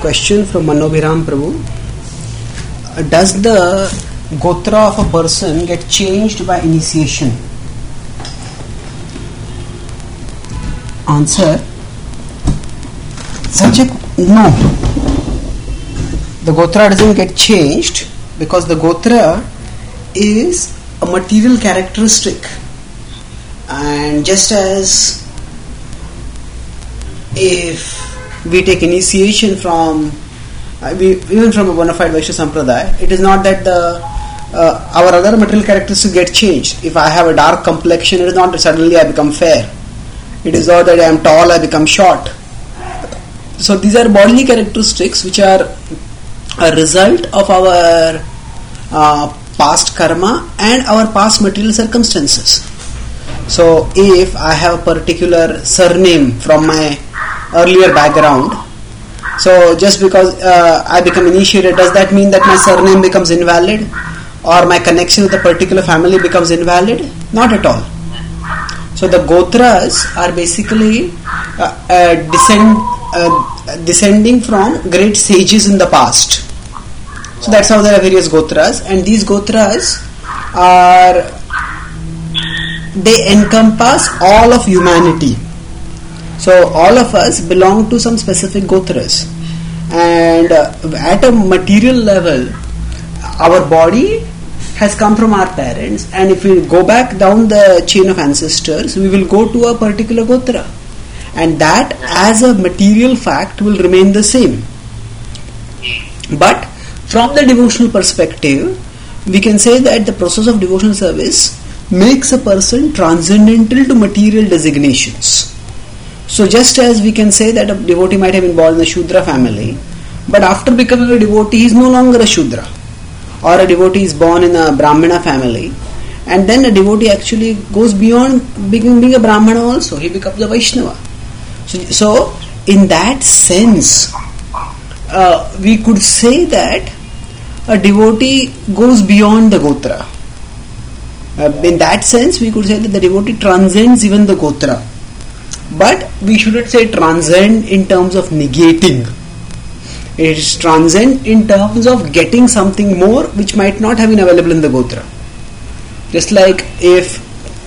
Question from Manobhiram Prabhu. Does the gotra of a person get changed by initiation? Answer. No. The gotra doesn't get changed because the gotra is a material characteristic. And just as if we take initiation from even from a bona fide Vaishnava Sampradaya, it is not that our other material characteristics get changed. If I have a dark complexion, it is not that suddenly I become fair. It is not that I am tall, I become short. So these are bodily characteristics which are a result of our past karma and our past material circumstances. So if I have a particular surname from my earlier background, so just because I become initiated, does that mean that my surname becomes invalid or my connection with a particular family becomes invalid? Not at all. So the gotras are basically descending from great sages in the past. So that's how there are various gotras, and these gotras they encompass all of humanity. So all of us belong to some specific gotras, and at a material level, our body has come from our parents, and if we go back down the chain of ancestors, we will go to a particular gotra, and that as a material fact will remain the same. But from the devotional perspective, we can say that the process of devotional service makes a person transcendental to material designations. So just as we can say that a devotee might have been born in a Shudra family, but after becoming a devotee he is no longer a Shudra, or a devotee is born in a Brahmana family, and then a devotee actually goes beyond being a Brahmana also, he becomes a Vaishnava. So in that sense, we could say that a devotee goes beyond the gotra. In that sense, we could say that the devotee transcends even the gotra. But we shouldn't say transcend in terms of negating. It is transcend in terms of getting something more which might not have been available in the gotra. Just like if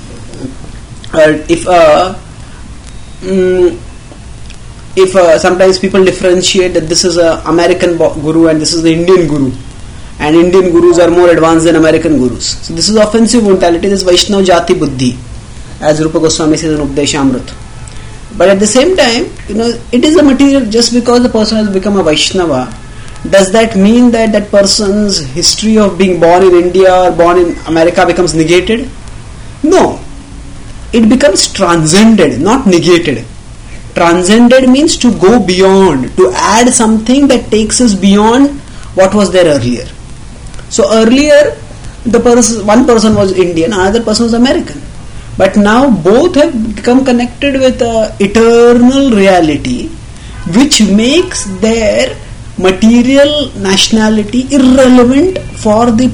sometimes people differentiate that this is an American guru and this is the Indian guru, and Indian gurus are more advanced than American gurus. So this is offensive mentality, this is Vaishnava Jati Buddhi, as Rupa Goswami says in Updeshamrut. But at the same time, it is a material. Just because the person has become a Vaishnava, does that mean that that person's history of being born in India or born in America becomes negated? No. It becomes transcended, not negated. Transcended means to go beyond, to add something that takes us beyond what was there earlier. So earlier, one person was Indian, another person was American. But now both have become connected with eternal reality, which makes their material nationality irrelevant for the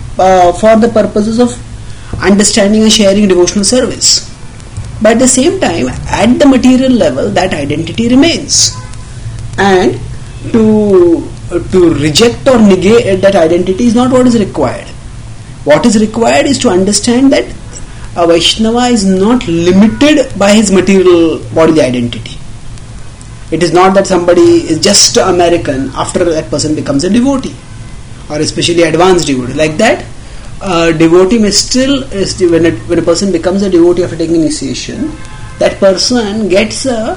purposes of understanding and sharing devotional service. But at the same time, at the material level, that identity remains. And to reject or negate that identity is not what is required. What is required is to understand that a Vaishnava is not limited by his material bodily identity. It is not that somebody is just American after that person becomes a devotee, or especially advanced devotee. Like that, a devotee may still, when a person becomes a devotee after taking initiation, that person gets a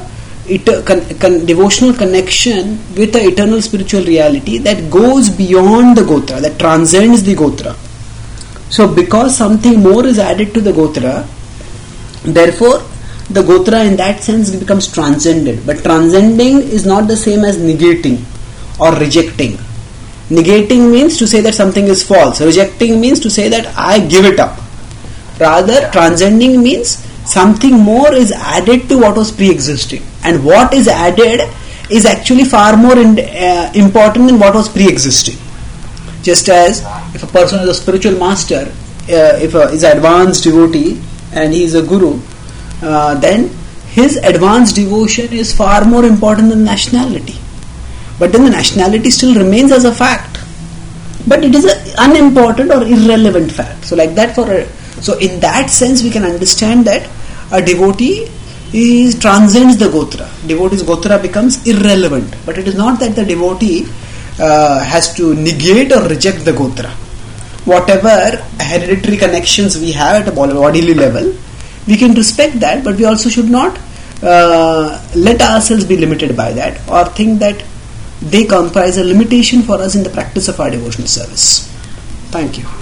devotional connection with the eternal spiritual reality that goes beyond the gotra, that transcends the gotra. So because something more is added to the gotra, therefore the gotra in that sense becomes transcended. But transcending is not the same as negating or rejecting. Negating means to say that something is false. Rejecting means to say that I give it up. Rather, transcending means something more is added to what was pre-existing. And what is added is actually far more important than what was pre-existing. Just as if a person is a spiritual master, if is an advanced devotee and he is a guru, then his advanced devotion is far more important than nationality. But then the nationality still remains as a fact. But it is an unimportant or irrelevant fact. So like that so in that sense we can understand that a devotee transcends the Gotra. Devotee's Gotra becomes irrelevant. But it is not that the devotee has to negate or reject the Gotra. Whatever hereditary connections we have at a bodily level, we can respect that, but we also should not let ourselves be limited by that or think that they comprise a limitation for us in the practice of our devotional service. Thank you.